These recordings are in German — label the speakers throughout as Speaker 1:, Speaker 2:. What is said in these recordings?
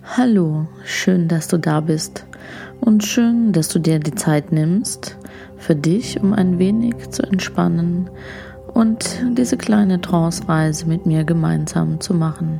Speaker 1: Hallo, schön, dass du da bist und schön, dass du dir die Zeit nimmst für dich, um ein wenig zu entspannen und diese kleine Trance-Reise mit mir gemeinsam zu machen.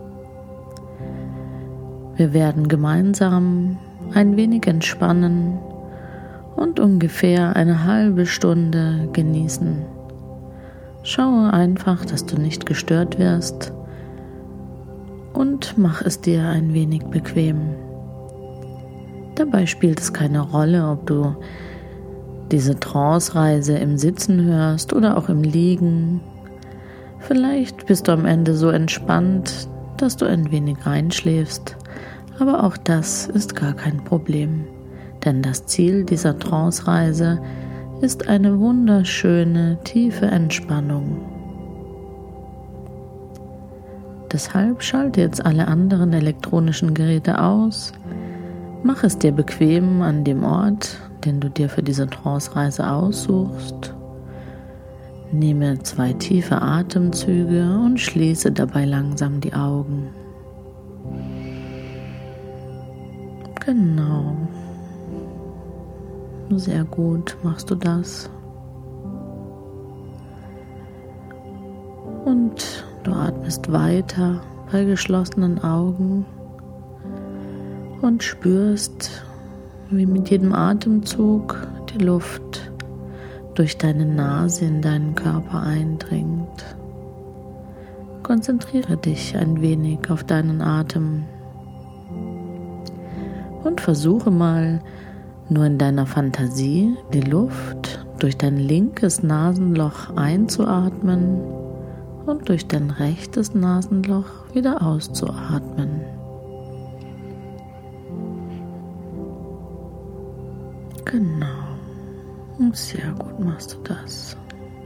Speaker 1: Wir werden gemeinsam ein wenig entspannen und ungefähr eine halbe Stunde genießen. Schaue einfach, dass du nicht gestört wirst und mach es dir ein wenig bequem. Dabei spielt es keine Rolle, ob du diese Trance-Reise im Sitzen hörst oder auch im Liegen. Vielleicht bist du am Ende so entspannt, dass du ein wenig einschläfst, aber auch das ist gar kein Problem, denn das Ziel dieser Trance-Reise ist eine wunderschöne, tiefe Entspannung. Deshalb schalte jetzt alle anderen elektronischen Geräte aus, mach es dir bequem an dem Ort, den du dir für diese Trance-Reise aussuchst. Nehme 2 tiefe Atemzüge und schließe dabei langsam die Augen. Genau. Sehr gut machst du das. Und du atmest weiter bei geschlossenen Augen und spürst, wie mit jedem Atemzug die Luft durch deine Nase in deinen Körper eindringt. Konzentriere dich ein wenig auf deinen Atem und versuche mal, nur in deiner Fantasie die Luft durch dein linkes Nasenloch einzuatmen und durch dein rechtes Nasenloch wieder auszuatmen. Genau. Sehr gut machst du das.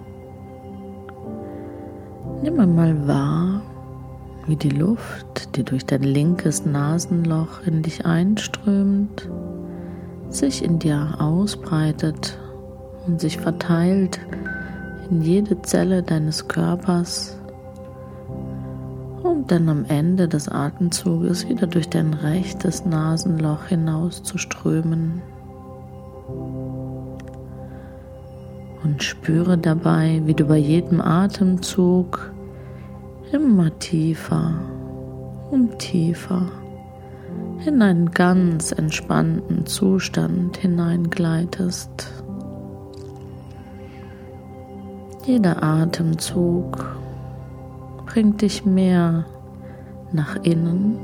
Speaker 1: Nimm einmal wahr, wie die Luft, die durch dein linkes Nasenloch in dich einströmt, sich in dir ausbreitet und sich verteilt in jede Zelle deines Körpers, um dann am Ende des Atemzuges wieder durch dein rechtes Nasenloch hinaus zu strömen. Und spüre dabei, wie du bei jedem Atemzug immer tiefer und tiefer in einen ganz entspannten Zustand hineingleitest. Jeder Atemzug bringt dich mehr nach innen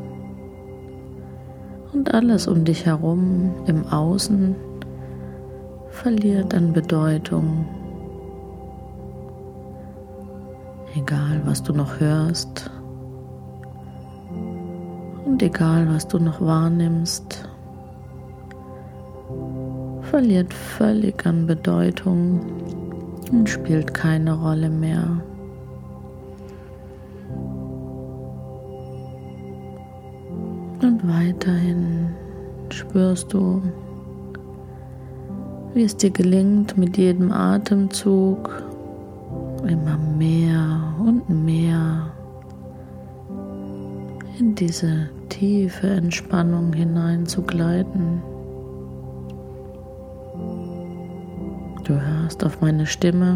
Speaker 1: und alles um dich herum im Außen verliert an Bedeutung. Egal, was du noch hörst und egal, was du noch wahrnimmst, verliert völlig an Bedeutung und spielt keine Rolle mehr. Und weiterhin spürst du, wie es dir gelingt, mit jedem Atemzug immer mehr und mehr in diese tiefe Entspannung hineinzugleiten. Du hörst auf meine Stimme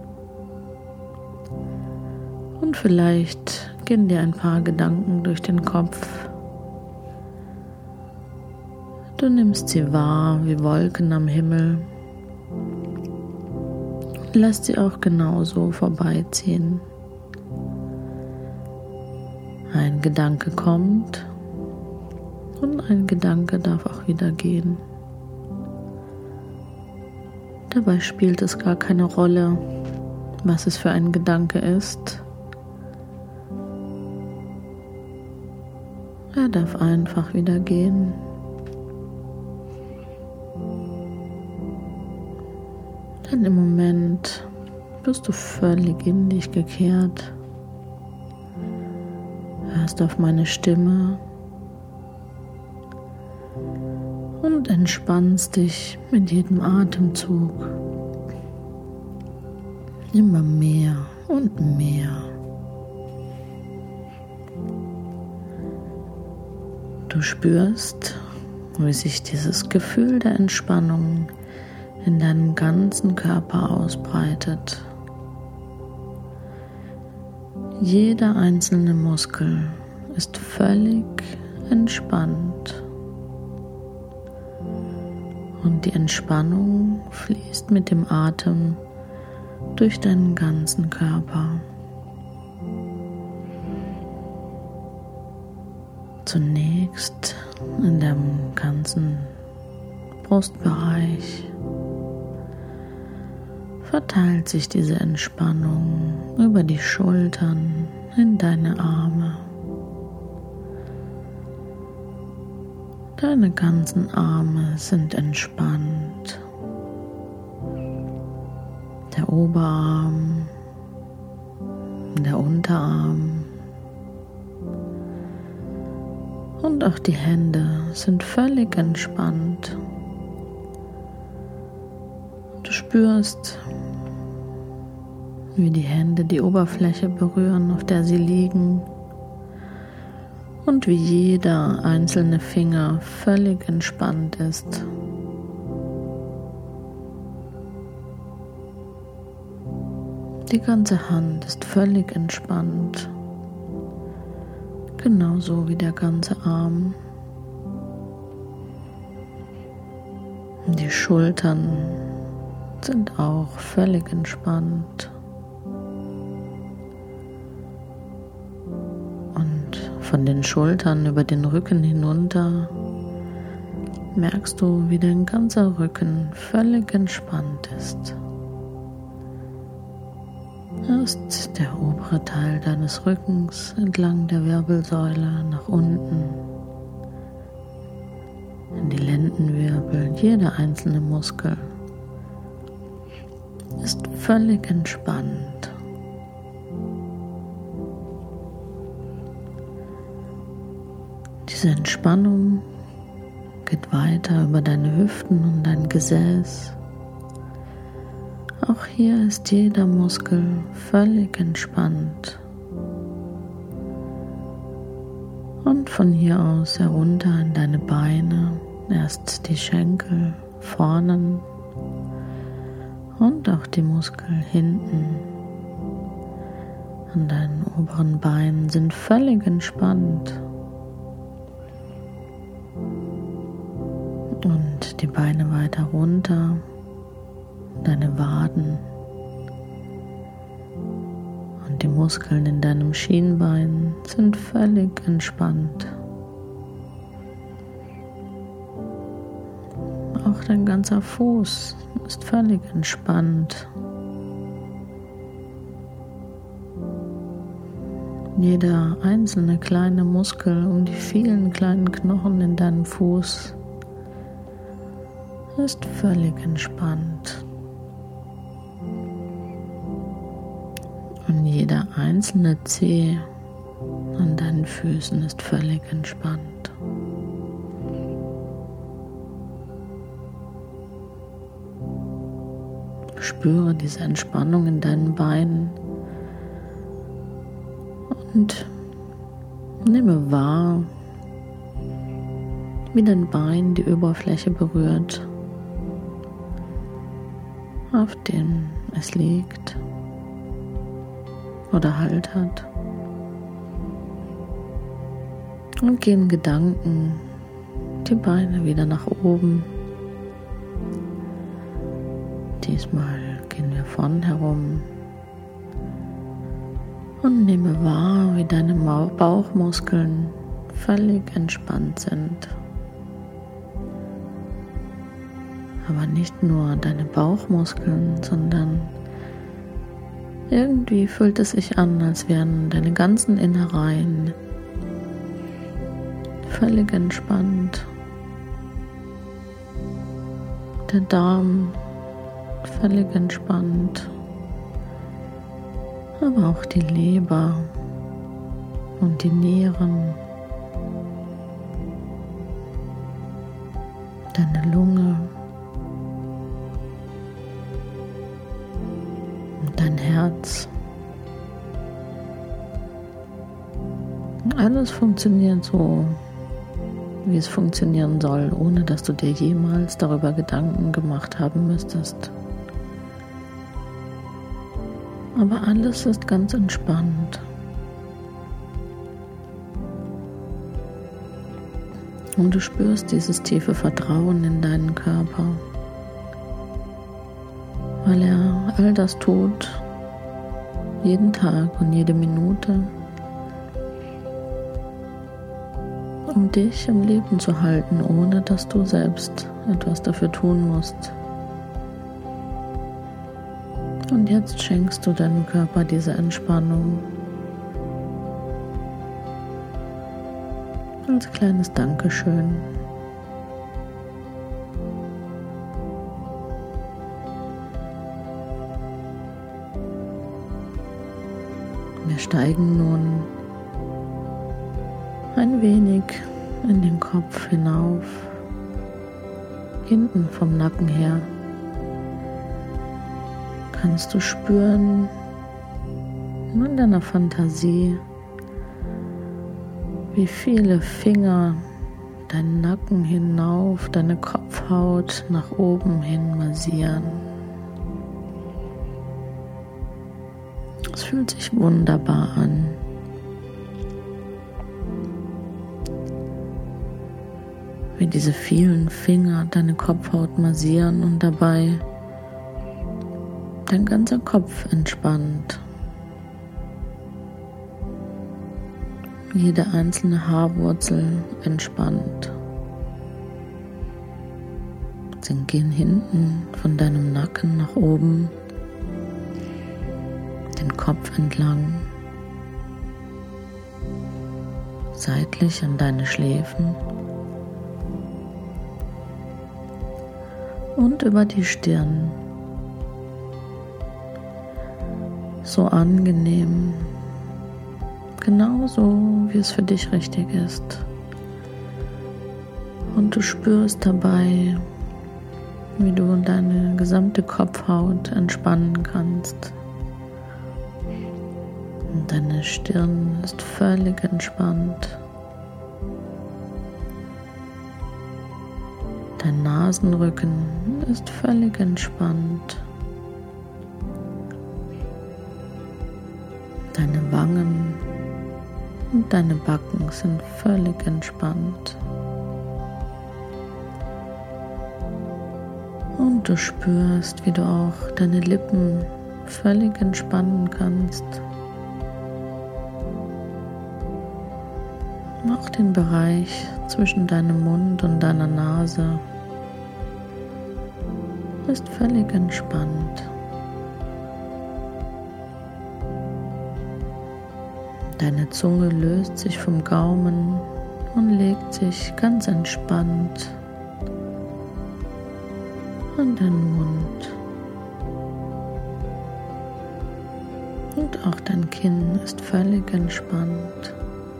Speaker 1: und vielleicht gehen dir ein paar Gedanken durch den Kopf. Du nimmst sie wahr wie Wolken am Himmel und lässt sie auch genauso vorbeiziehen. Ein Gedanke kommt und ein Gedanke darf auch wieder gehen. Dabei spielt es gar keine Rolle, was es für ein Gedanke ist. Er darf einfach wieder gehen. Denn im Moment bist du völlig in dich gekehrt, hörst auf meine Stimme und entspannst dich mit jedem Atemzug immer mehr und mehr. Du spürst, wie sich dieses Gefühl der Entspannung in deinem ganzen Körper ausbreitet. Jeder einzelne Muskel ist völlig entspannt und die Entspannung fließt mit dem Atem durch deinen ganzen Körper. Zunächst in deinem ganzen Brustbereich verteilt sich diese Entspannung über die Schultern in deine Arme. Deine ganzen Arme sind entspannt. Der Oberarm, der Unterarm und auch die Hände sind völlig entspannt. Du spürst, wie die Hände die Oberfläche berühren, auf der sie liegen, und wie jeder einzelne Finger völlig entspannt ist. Die ganze Hand ist völlig entspannt, genauso wie der ganze Arm. Die Schultern sind auch völlig entspannt. Und von den Schultern über den Rücken hinunter merkst du, wie dein ganzer Rücken völlig entspannt ist. Erst der obere Teil deines Rückens entlang der Wirbelsäule nach unten, in die Lendenwirbel, jeder einzelne Muskel ist völlig entspannt. Diese Entspannung geht weiter über deine Hüften und dein Gesäß. Auch hier ist jeder Muskel völlig entspannt. Und von hier aus herunter in deine Beine, erst die Schenkel vorne und auch die Muskeln hinten an deinen oberen Beinen sind völlig entspannt. Und die Beine weiter runter, deine Waden und die Muskeln in deinem Schienbein sind völlig entspannt. Auch dein ganzer Fuß ist völlig entspannt. Jeder einzelne kleine Muskel um die vielen kleinen Knochen in deinem Fuß ist völlig entspannt. Und jeder einzelne Zeh an deinen Füßen ist völlig entspannt. Spüre diese Entspannung in deinen Beinen und nehme wahr, wie dein Bein die Oberfläche berührt, auf dem es liegt oder Halt hat. Und gehen Gedanken die Beine wieder nach oben. Diesmal gehen wir vorn herum und nehme wahr, wie deine Bauchmuskeln völlig entspannt sind. Aber nicht nur deine Bauchmuskeln, sondern irgendwie fühlt es sich an, als wären deine ganzen Innereien völlig entspannt. Der Darm völlig entspannt, aber auch die Leber und die Nieren, deine Lunge und dein Herz. Alles funktioniert so, wie es funktionieren soll, ohne dass du dir jemals darüber Gedanken gemacht haben müsstest. Aber alles ist ganz entspannt. Und du spürst dieses tiefe Vertrauen in deinen Körper, weil er all das tut, jeden Tag und jede Minute, um dich im Leben zu halten, ohne dass du selbst etwas dafür tun musst. Und jetzt schenkst du deinem Körper diese Entspannung als kleines Dankeschön. Wir steigen nun ein wenig in den Kopf hinauf, hinten vom Nacken her. Kannst du spüren in deiner Fantasie, wie viele Finger deinen Nacken hinauf, deine Kopfhaut nach oben hin massieren. Es fühlt sich wunderbar an. Wie diese vielen Finger deine Kopfhaut massieren und dabei dein ganzer Kopf entspannt. Jede einzelne Haarwurzel entspannt. Sie gehen hinten von deinem Nacken nach oben, den Kopf entlang, seitlich an deine Schläfen und über die Stirn. So angenehm, genauso wie es für dich richtig ist. Und du spürst dabei, wie du deine gesamte Kopfhaut entspannen kannst. Und deine Stirn ist völlig entspannt. Dein Nasenrücken ist völlig entspannt. Deine Wangen und deine Backen sind völlig entspannt. Und du spürst, wie du auch deine Lippen völlig entspannen kannst. Auch den Bereich zwischen deinem Mund und deiner Nase ist völlig entspannt. Deine Zunge löst sich vom Gaumen und legt sich ganz entspannt an deinen Mund. Und auch dein Kinn ist völlig entspannt.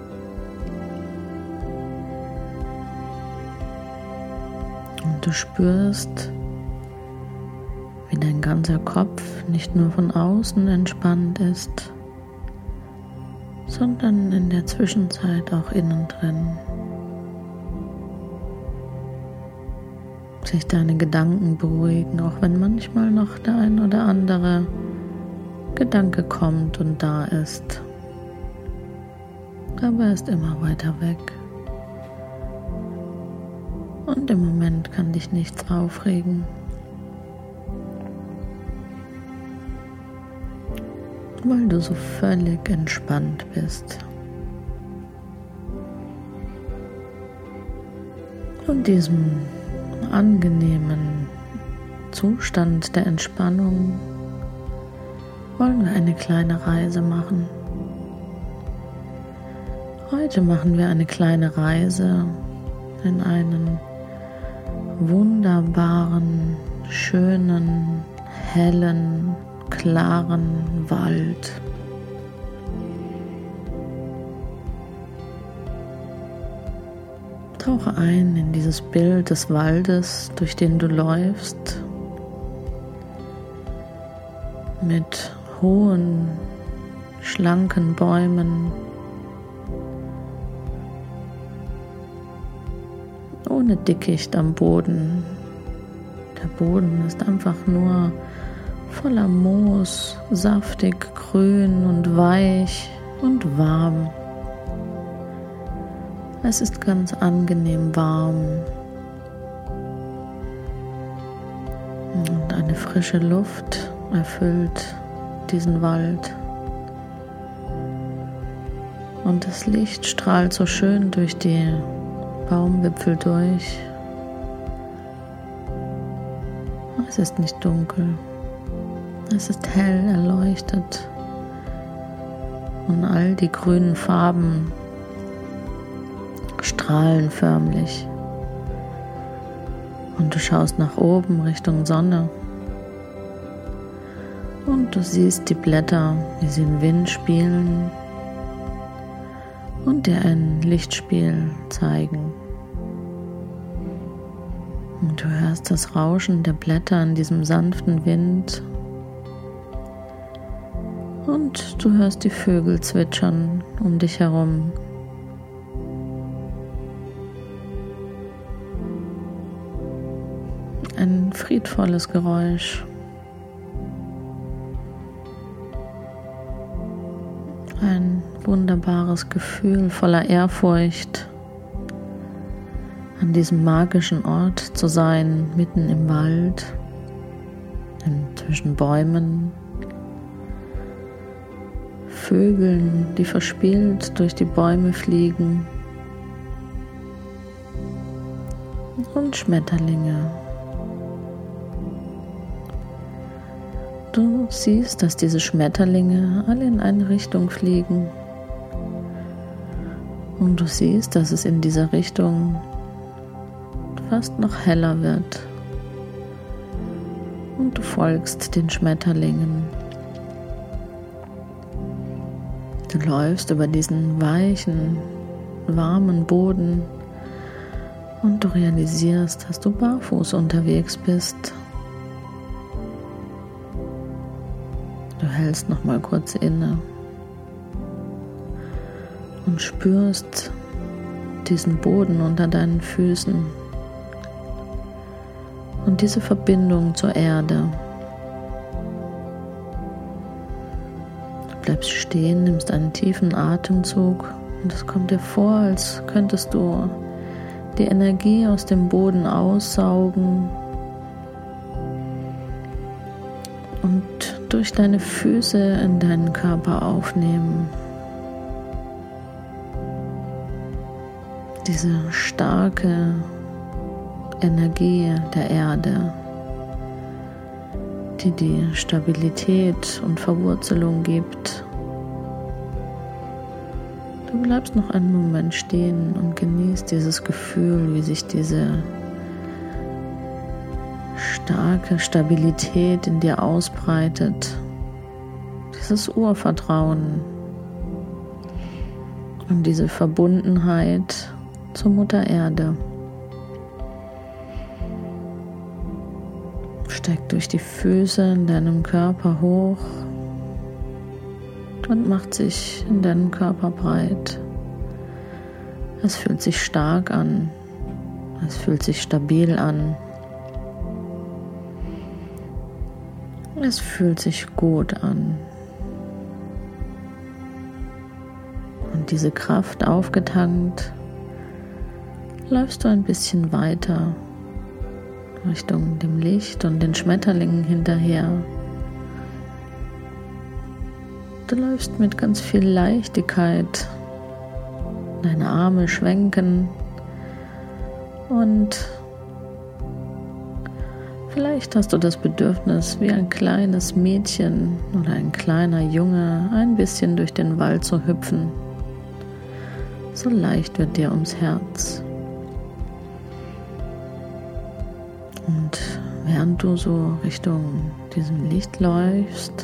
Speaker 1: Und du spürst, wie dein ganzer Kopf nicht nur von außen entspannt ist, sondern in der Zwischenzeit auch innen drin. Sich deine Gedanken beruhigen, auch wenn manchmal noch der ein oder andere Gedanke kommt und da ist. Aber er ist immer weiter weg. Und im Moment kann dich nichts aufregen. Weil du so völlig entspannt bist. Und diesem angenehmen Zustand der Entspannung wollen wir eine kleine Reise machen. Heute machen wir eine kleine Reise in einen wunderbaren, schönen, hellen, klaren Wald. Tauche ein in dieses Bild des Waldes, durch den du läufst, mit hohen, schlanken Bäumen, ohne Dickicht am Boden. Der Boden ist einfach nur voller Moos, saftig, grün und weich und warm. Es ist ganz angenehm warm und eine frische Luft erfüllt diesen Wald. Und das Licht strahlt so schön durch die Baumwipfel durch. Es ist nicht dunkel, es ist hell erleuchtet und all die grünen Farben strahlen förmlich. Und du schaust nach oben Richtung Sonne und du siehst die Blätter, wie sie im Wind spielen und dir ein Lichtspiel zeigen. Und du hörst das Rauschen der Blätter in diesem sanften Wind und du hörst die Vögel zwitschern um dich herum. Ein friedvolles Geräusch. Ein wunderbares Gefühl voller Ehrfurcht, an diesem magischen Ort zu sein, mitten im Wald, zwischen Bäumen, Vögeln, die verspielt durch die Bäume fliegen und Schmetterlinge. Du siehst, dass diese Schmetterlinge alle in eine Richtung fliegen. Und du siehst, dass es in dieser Richtung fast noch heller wird. Und du folgst den Schmetterlingen. Du läufst über diesen weichen, warmen Boden und du realisierst, dass du barfuß unterwegs bist. Du hältst noch mal kurz inne und spürst diesen Boden unter deinen Füßen und diese Verbindung zur Erde. Du bleibst stehen, nimmst einen tiefen Atemzug und es kommt dir vor, als könntest du die Energie aus dem Boden aussaugen und durch deine Füße in deinen Körper aufnehmen. Diese starke Energie der Erde, die die Stabilität und Verwurzelung gibt. Du bleibst noch einen Moment stehen und genießt dieses Gefühl, wie sich diese starke Stabilität in dir ausbreitet, dieses Urvertrauen und diese Verbundenheit zur Mutter Erde. Steigt durch die Füße in deinem Körper hoch und macht sich in deinem Körper breit. Es fühlt sich stark an, es fühlt sich stabil an. Es fühlt sich gut an. Und diese Kraft aufgetankt, läufst du ein bisschen weiter Richtung dem Licht und den Schmetterlingen hinterher. Du läufst mit ganz viel Leichtigkeit, deine Arme schwenken und vielleicht hast du das Bedürfnis, wie ein kleines Mädchen oder ein kleiner Junge ein bisschen durch den Wald zu hüpfen. So leicht wird dir ums Herz. Und während du so Richtung diesem Licht läufst,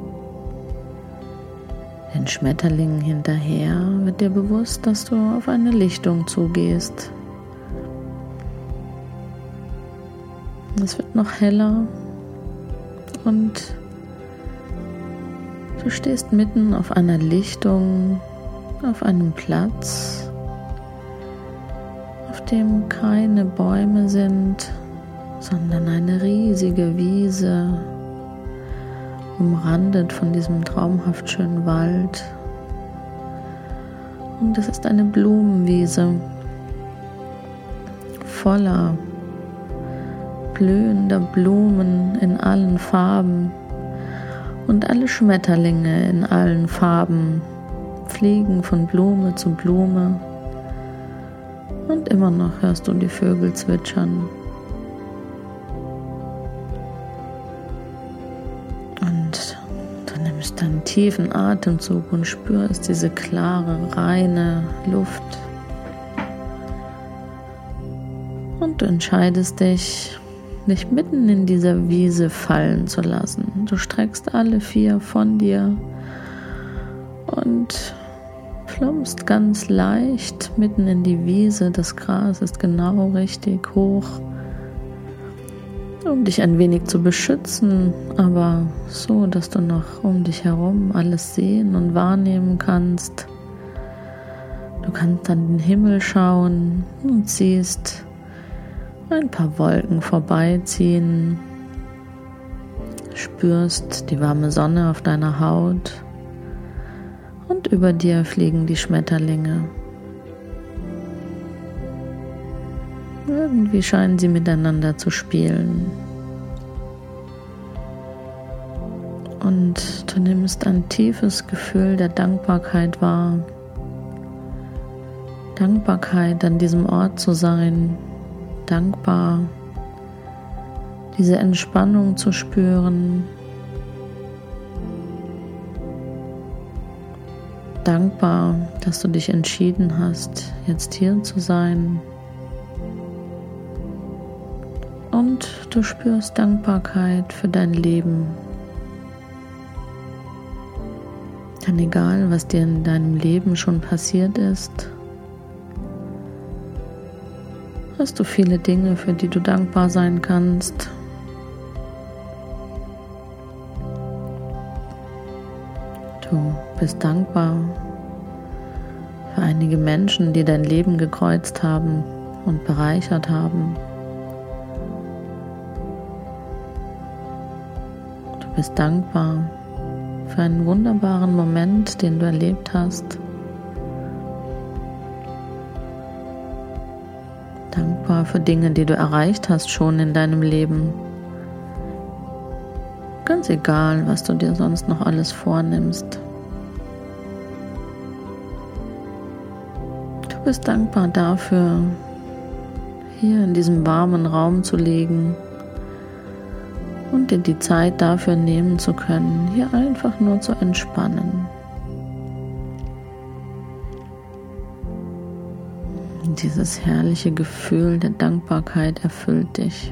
Speaker 1: den Schmetterlingen hinterher, wird dir bewusst, dass du auf eine Lichtung zugehst. Es wird noch heller und du stehst mitten auf einer Lichtung, auf einem Platz, auf auf dem keine Bäume sind, sondern eine riesige Wiese, umrandet von diesem traumhaft schönen Wald. Und es ist eine Blumenwiese voller blühender Blumen in allen Farben, und alle Schmetterlinge in allen Farben fliegen von Blume zu Blume, und immer noch hörst du die Vögel zwitschern. Und du nimmst einen tiefen Atemzug und spürst diese klare, reine Luft. Und du entscheidest dich mitten in dieser Wiese fallen zu lassen. Du streckst alle 4 von dir und plumpst ganz leicht mitten in die Wiese. Das Gras ist genau richtig hoch, um dich ein wenig zu beschützen, aber so, dass du noch um dich herum alles sehen und wahrnehmen kannst. Du kannst an den Himmel schauen und siehst ein paar Wolken vorbeiziehen, spürst die warme Sonne auf deiner Haut und über dir fliegen die Schmetterlinge. Irgendwie scheinen sie miteinander zu spielen. Und du nimmst ein tiefes Gefühl der Dankbarkeit wahr. Dankbarkeit, an diesem Ort zu sein. Dankbar, diese Entspannung zu spüren. Dankbar, dass du dich entschieden hast, jetzt hier zu sein. Und du spürst Dankbarkeit für dein Leben. Denn egal, was dir in deinem Leben schon passiert ist, hast du viele Dinge, für die du dankbar sein kannst. Du bist dankbar für einige Menschen, die dein Leben gekreuzt haben und bereichert haben. Du bist dankbar für einen wunderbaren Moment, den du erlebt hast. Dankbar für Dinge, die du erreicht hast schon in deinem Leben. Ganz egal, was du dir sonst noch alles vornimmst. Du bist dankbar dafür, hier in diesem warmen Raum zu liegen und dir die Zeit dafür nehmen zu können, hier einfach nur zu entspannen. Dieses herrliche Gefühl der Dankbarkeit erfüllt dich.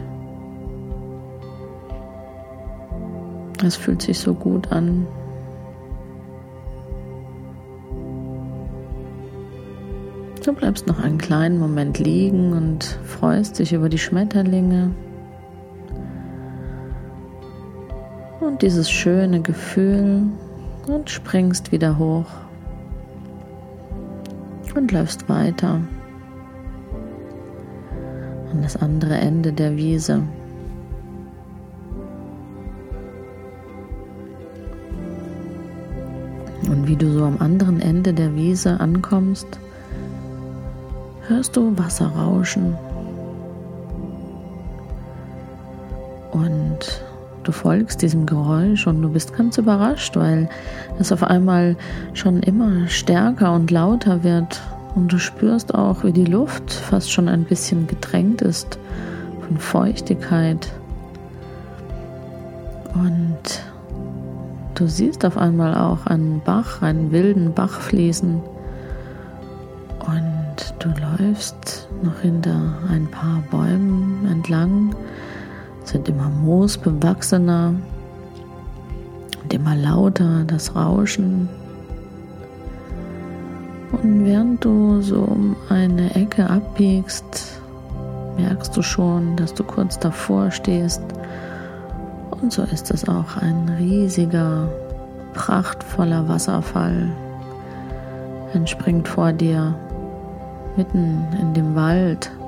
Speaker 1: Es fühlt sich so gut an. Du bleibst noch einen kleinen Moment liegen und freust dich über die Schmetterlinge und dieses schöne Gefühl und springst wieder hoch und läufst weiter an das andere Ende der Wiese. Und wie du so am anderen Ende der Wiese ankommst, hörst du Wasser rauschen. Und du folgst diesem Geräusch und du bist ganz überrascht, weil es auf einmal schon immer stärker und lauter wird. Und du spürst auch, wie die Luft fast schon ein bisschen getränkt ist von Feuchtigkeit. Und du siehst auf einmal auch einen Bach, einen wilden Bach fließen. Und du läufst noch hinter ein paar Bäumen entlang, sind immer moosbewachsener und immer lauter das Rauschen. Und während du so um eine Ecke abbiegst, merkst du schon, dass du kurz davor stehst. Und so ist es auch ein riesiger, prachtvoller Wasserfall. Entspringt vor dir, mitten in dem Wald.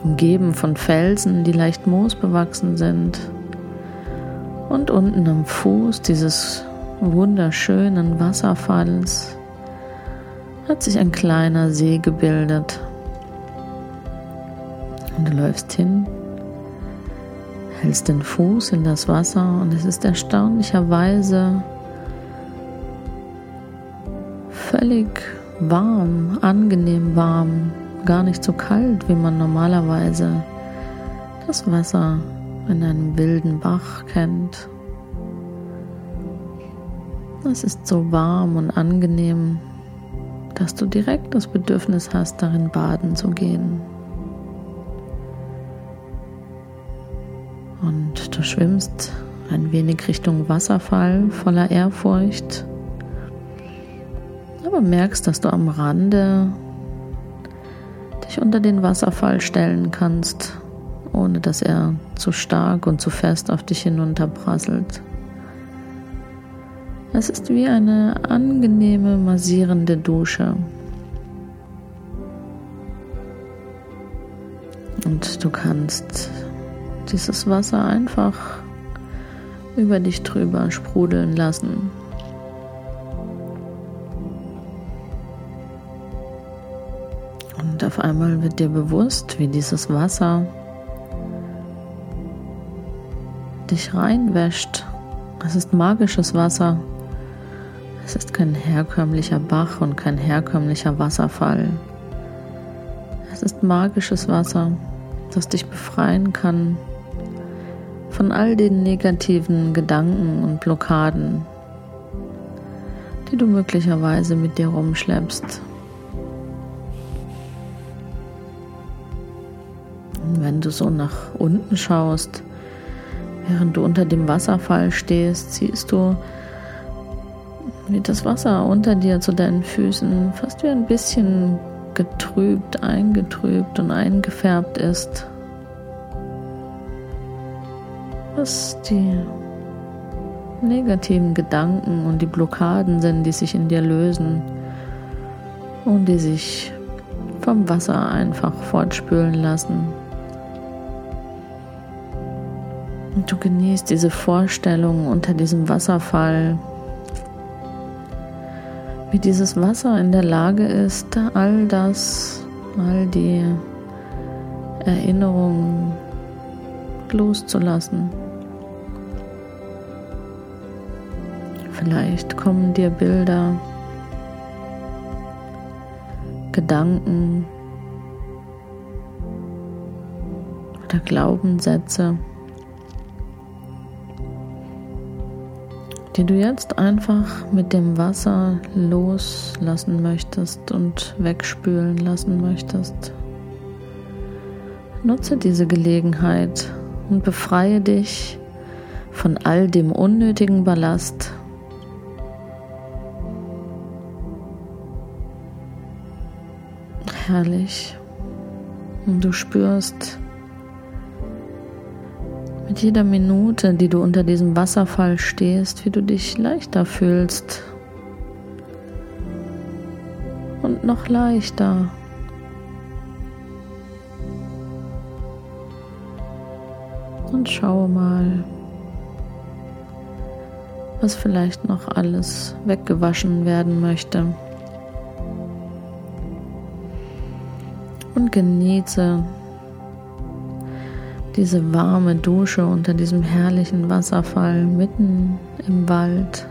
Speaker 1: umgeben von Felsen, die leicht moosbewachsen sind. Und unten am Fuß dieses wunderschönen Wasserfalls hat sich ein kleiner See gebildet. Und du läufst hin, hältst den Fuß in das Wasser und es ist erstaunlicherweise völlig warm, angenehm warm, gar nicht so kalt, wie man normalerweise das Wasser in einem wilden Bach kennt. Es ist so warm und angenehm, dass du direkt das Bedürfnis hast, darin baden zu gehen. Und du schwimmst ein wenig Richtung Wasserfall voller Ehrfurcht, aber merkst, dass du am Rande dich unter den Wasserfall stellen kannst, ohne dass er zu stark und zu fest auf dich hinunterprasselt. Es ist wie eine angenehme, massierende Dusche. Und du kannst dieses Wasser einfach über dich drüber sprudeln lassen. Und auf einmal wird dir bewusst, wie dieses Wasser dich reinwäscht. Es ist magisches Wasser. Es ist kein herkömmlicher Bach und kein herkömmlicher Wasserfall. Es ist magisches Wasser, das dich befreien kann von all den negativen Gedanken und Blockaden, die du möglicherweise mit dir rumschleppst. Und wenn du so nach unten schaust, während du unter dem Wasserfall stehst, siehst du, wie das Wasser unter dir zu deinen Füßen fast wie ein bisschen getrübt, eingetrübt und eingefärbt ist. Was die negativen Gedanken und die Blockaden sind, die sich in dir lösen und die sich vom Wasser einfach fortspülen lassen. Und du genießt diese Vorstellung unter diesem Wasserfall, wie dieses Wasser in der Lage ist, all die Erinnerungen loszulassen. Vielleicht kommen dir Bilder, Gedanken oder Glaubenssätze, die du jetzt einfach mit dem Wasser loslassen möchtest und wegspülen lassen möchtest. Nutze diese Gelegenheit und befreie dich von all dem unnötigen Ballast. Herrlich. Und du spürst mit jeder Minute, die du unter diesem Wasserfall stehst, wie du dich leichter fühlst und noch leichter. Und schau mal, was vielleicht noch alles weggewaschen werden möchte. Und genieße diese warme Dusche unter diesem herrlichen Wasserfall mitten im Wald.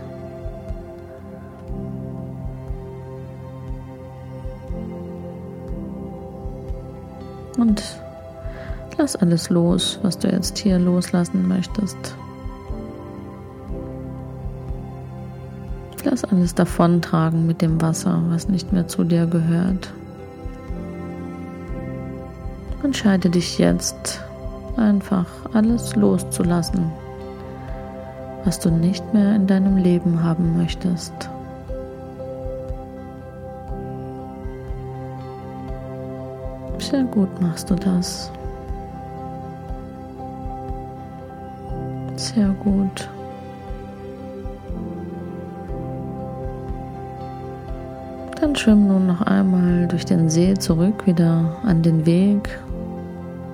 Speaker 1: Und lass alles los, was du jetzt hier loslassen möchtest. Lass alles davontragen mit dem Wasser, was nicht mehr zu dir gehört. Entscheide dich jetzt, einfach alles loszulassen, was du nicht mehr in deinem Leben haben möchtest. Sehr gut machst du das. Sehr gut. Dann schwimm nun noch einmal durch den See zurück wieder an den Weg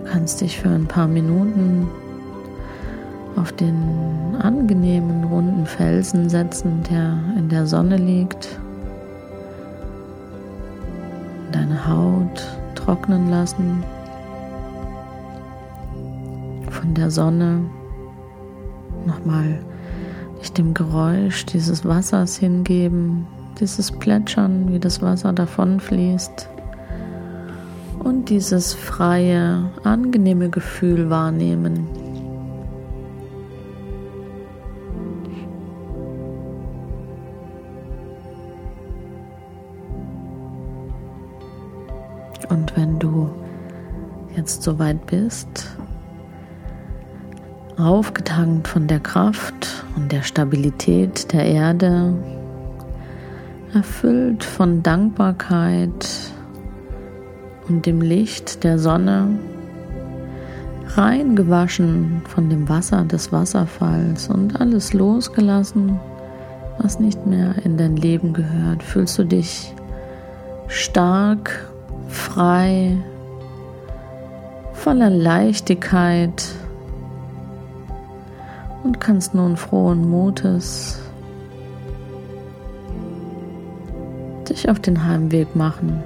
Speaker 1: kannst dich für ein paar Minuten auf den angenehmen, runden Felsen setzen, der in der Sonne liegt. Deine Haut trocknen lassen. Von der Sonne nochmal dich dem Geräusch dieses Wassers hingeben, dieses Plätschern, wie das Wasser davonfließt und dieses freie, angenehme Gefühl wahrnehmen. Und wenn du jetzt soweit bist, aufgetankt von der Kraft und der Stabilität der Erde, erfüllt von Dankbarkeit und dem Licht der Sonne, reingewaschen von dem Wasser des Wasserfalls und alles losgelassen, was nicht mehr in dein Leben gehört, fühlst du dich stark, frei, voller Leichtigkeit und kannst nun frohen Mutes dich auf den Heimweg machen.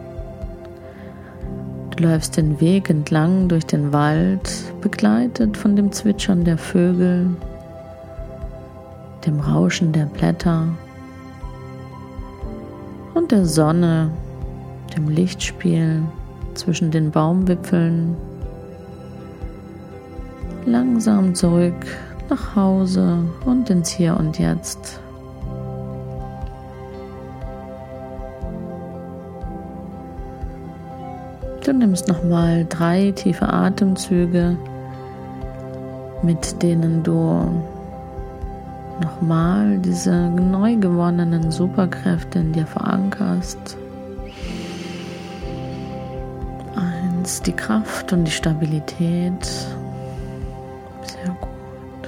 Speaker 1: Du läufst den Weg entlang durch den Wald, begleitet von dem Zwitschern der Vögel, dem Rauschen der Blätter und der Sonne, dem Lichtspiel zwischen den Baumwipfeln, langsam zurück nach Hause und ins Hier und Jetzt. Du nimmst nochmal 3 tiefe Atemzüge, mit denen du nochmal diese neu gewonnenen Superkräfte in dir verankerst. 1, die Kraft und die Stabilität. Sehr gut.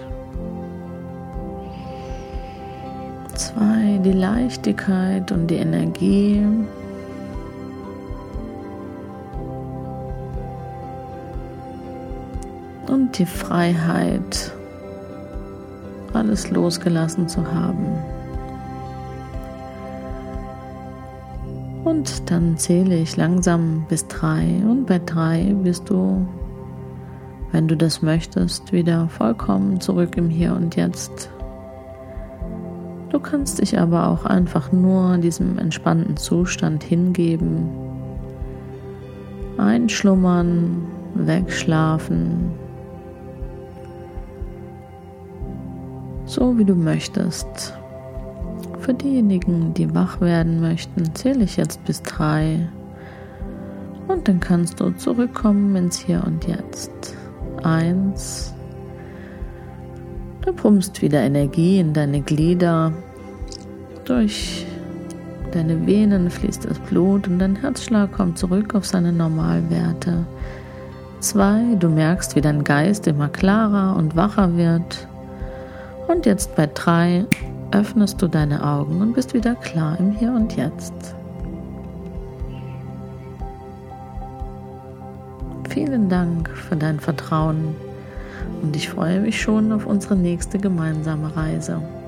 Speaker 1: 2, die Leichtigkeit und die Energie. Und die Freiheit, alles losgelassen zu haben. Und dann zähle ich langsam bis 3 und bei 3 bist du, wenn du das möchtest, wieder vollkommen zurück im Hier und Jetzt. Du kannst dich aber auch einfach nur diesem entspannten Zustand hingeben, einschlummern, wegschlafen, so wie du möchtest. Für diejenigen, die wach werden möchten, zähle ich jetzt bis 3 und dann kannst du zurückkommen ins Hier und Jetzt. 1, du pumpst wieder Energie in deine Glieder, durch deine Venen fließt das Blut und dein Herzschlag kommt zurück auf seine Normalwerte. 2, du merkst, wie dein Geist immer klarer und wacher wird. Und jetzt bei 3 öffnest du deine Augen und bist wieder klar im Hier und Jetzt. Vielen Dank für dein Vertrauen und ich freue mich schon auf unsere nächste gemeinsame Reise.